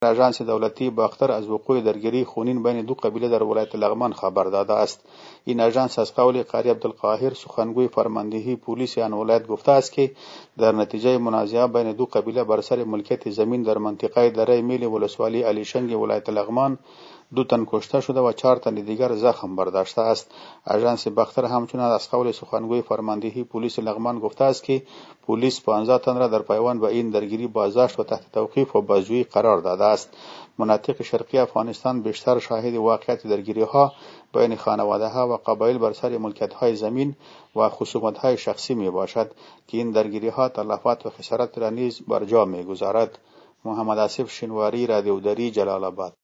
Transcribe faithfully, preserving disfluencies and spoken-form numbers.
آژانس دولتی باختر از وقوع درگیری خونین بین دو قبیله در ولایت لغمان خبر داده است. این آژانس از قول قاری عبدالقاهر سخنگوی فرماندهی پلیس آن ولایت گفته است که در نتیجه منازعه بین دو قبیله بر سر ملکیت زمین در منطقه دره میل ولسوالی علیشنگ ولایت لغمان دو تن کشته شده و چهار تن دیگر زخم برداشته است. آژانس باختر همچنین از قول سخنگوی فرماندهی پلیس لغمان گفته است که پلیس پانزده تن را در پیوند به این درگیری بازداشت و تحت توقیف و بازجویی قرار داده است. مناطق شرقی افغانستان بیشتر شاهد واقعیت درگیری ها بین خانواده ها و قبایل بر سر ملکیت های زمین و خصومت های شخصی می باشد که این درگیری ها تلفات و خسارت را نیز بر جا می گذارد. محمد آصف شینواری، رادیو دری، جلال آباد.